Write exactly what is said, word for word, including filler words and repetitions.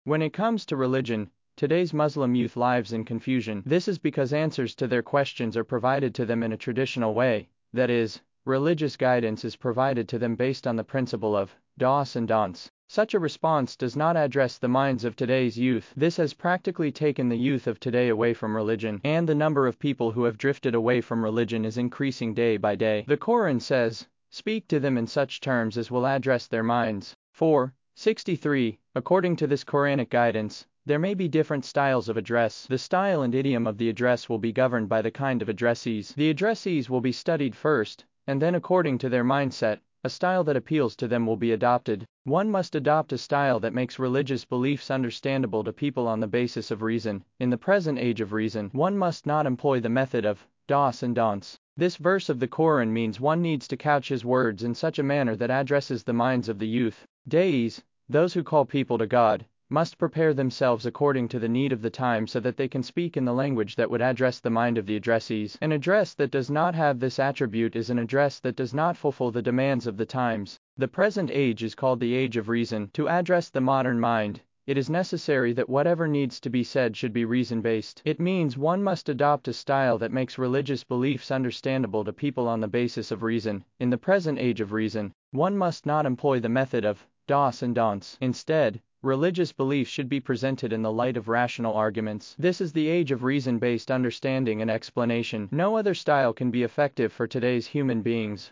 When it comes to religion, today's Muslim youth lives in confusion. This is because answers to their questions are provided to them in a traditional way, that is, religious guidance is provided to them based on the principle of dos and don'ts. Such a response does not address the minds of today's youth. This has practically taken the youth of today away from religion, and the number of people who have drifted away from religion is increasing day by day. The Quran says, "Speak to them in such terms as will address their minds." four sixty-three. According to this Quranic guidance, there may be different styles of address. The style and idiom of the address will be governed by the kind of addressees. The addressees will be studied first, and then according to their mindset, a style that appeals to them will be adopted. One must adopt a style that makes religious beliefs understandable to people on the basis of reason. In the present age of reason, one must not employ the method of dos and don'ts. This verse of the Quran means one needs to couch his words in such a manner that addresses the minds of the youth. Da'is, those who call people to God, must prepare themselves according to the need of the time so that they can speak in the language that would address the mind of the addressees. An address that does not have this attribute is an address that does not fulfill the demands of the times. The present age is called the age of reason. To address the modern mind, it is necessary that whatever needs to be said should be reason-based. It means one must adopt a style that makes religious beliefs understandable to people on the basis of reason. In the present age of reason, one must not employ the method of dos and don'ts. Instead, religious beliefs should be presented in the light of rational arguments. This is the age of reason-based understanding and explanation. No other style can be effective for today's human beings.